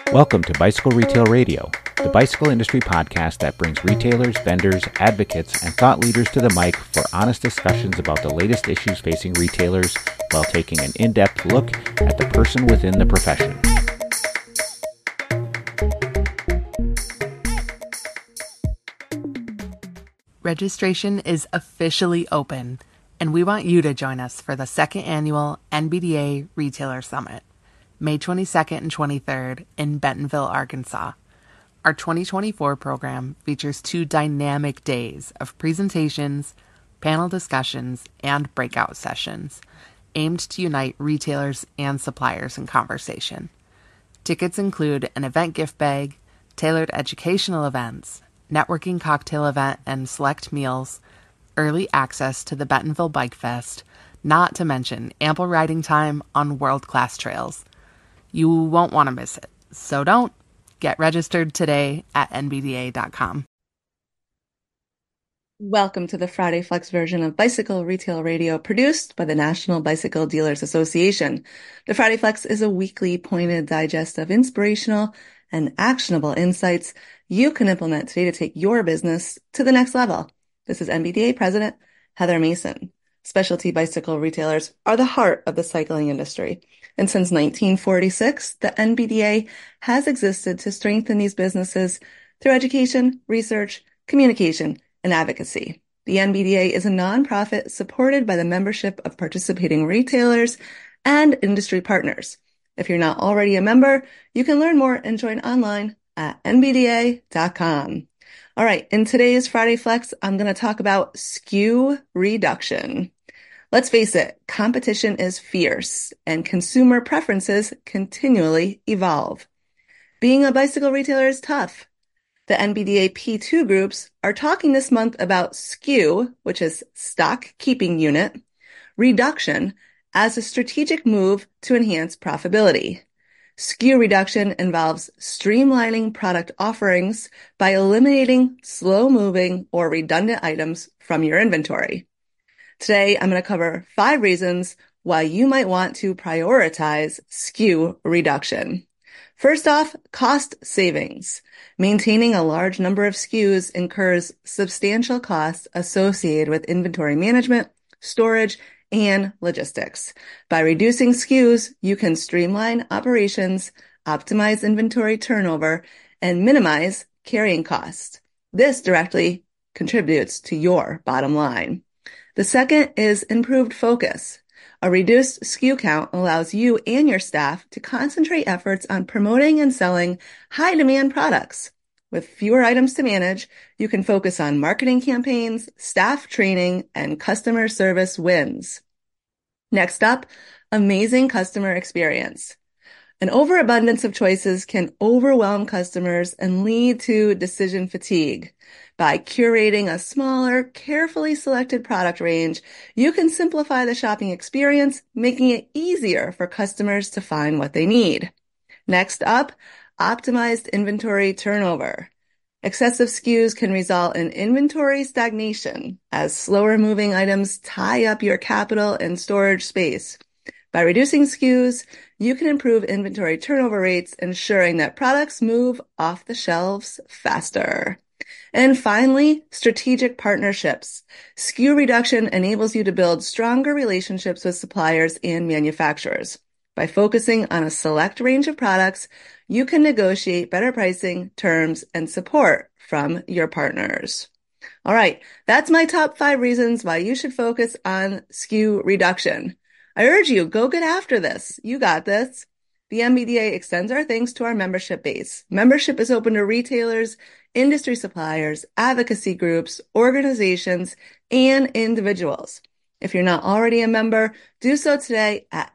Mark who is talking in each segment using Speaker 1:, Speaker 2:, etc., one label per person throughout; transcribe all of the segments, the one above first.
Speaker 1: Welcome to Bicycle Retail Radio, the bicycle industry podcast that brings retailers, vendors, advocates, and thought leaders to the mic for honest discussions about the latest issues facing retailers while taking an in-depth look at the person within the profession.
Speaker 2: Registration is officially open, and we want you to join us for the second annual NBDA Retailer Summit, May 22nd and 23rd in Bentonville, Arkansas. Our 2024 program features 2 dynamic days of presentations, panel discussions, and breakout sessions aimed to unite retailers and suppliers in conversation. Tickets include an event gift bag, tailored educational events, networking cocktail event and select meals, early access to the Bentonville Bike Fest, not to mention ample riding time on world-class trails. You won't want to miss it, so don't. Get registered today at nbda.com.
Speaker 3: Welcome to the Friday Flex version of Bicycle Retail Radio, produced by the National Bicycle Dealers Association. The Friday Flex is a weekly pointed digest of inspirational and actionable insights you can implement today to take your business to the next level. This is NBDA President Heather Mason. Specialty bicycle retailers are the heart of the cycling industry. And since 1946, the NBDA has existed to strengthen these businesses through education, research, communication, and advocacy. The NBDA is a nonprofit supported by the membership of participating retailers and industry partners. If you're not already a member, you can learn more and join online at nbda.com. All right, in today's Friday Flex, I'm going to talk about SKU reduction. Let's face it, competition is fierce and consumer preferences continually evolve. Being a bicycle retailer is tough. The NBDA P2 groups are talking this month about SKU, which is stock keeping unit, reduction as a strategic move to enhance profitability. SKU reduction involves streamlining product offerings by eliminating slow-moving or redundant items from your inventory. Today, I'm going to cover 5 reasons why you might want to prioritize SKU reduction. First off, cost savings. Maintaining a large number of SKUs incurs substantial costs associated with inventory management, storage, and logistics. By reducing SKUs, you can streamline operations, optimize inventory turnover, and minimize carrying costs. This directly contributes to your bottom line. The second is improved focus. A reduced SKU count allows you and your staff to concentrate efforts on promoting and selling high-demand products. With fewer items to manage, you can focus on marketing campaigns, staff training, and customer service wins. Next up, amazing customer experience. An overabundance of choices can overwhelm customers and lead to decision fatigue. By curating a smaller, carefully selected product range, you can simplify the shopping experience, making it easier for customers to find what they need. Next up, optimized inventory turnover. Excessive SKUs can result in inventory stagnation as slower moving items tie up your capital and storage space. By reducing SKUs, you can improve inventory turnover rates, ensuring that products move off the shelves faster. And finally, strategic partnerships. SKU reduction enables you to build stronger relationships with suppliers and manufacturers. By focusing on a select range of products, you can negotiate better pricing, terms, and support from your partners. All right, that's my top 5 reasons why you should focus on SKU reduction. I urge you, go get after this. You got this. The NBDA extends our thanks to our membership base. Membership is open to retailers, industry suppliers, advocacy groups, organizations, and individuals. If you're not already a member, do so today at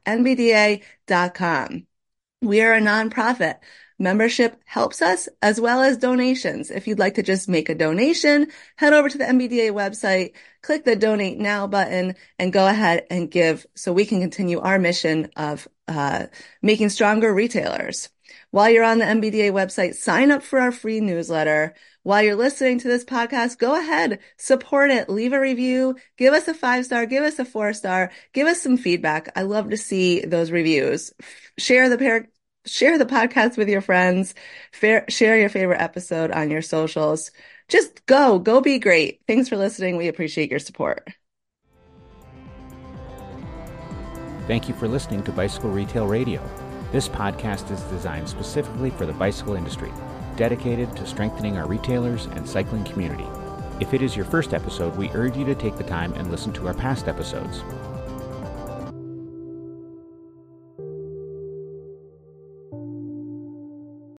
Speaker 3: nbda.com. We are a nonprofit. Membership helps us as well as donations. If you'd like to just make a donation, head over to the NBDA website, click the Donate Now button, and go ahead and give so we can continue our mission of making stronger retailers. While you're on the NBDA website, sign up for our free newsletter. While you're listening to this podcast, go ahead, support it, leave a review, give us a 5-star, give us a 4-star, give us some feedback. I love to see those reviews. Share the Share the podcast with your friends. Share your favorite episode on your socials. Just go be great. Thanks for listening. We appreciate your support.
Speaker 1: Thank you for listening to Bicycle Retail Radio. This podcast is designed specifically for the bicycle industry, dedicated to strengthening our retailers and cycling community. If it is your first episode, we urge you to take the time and listen to our past episodes.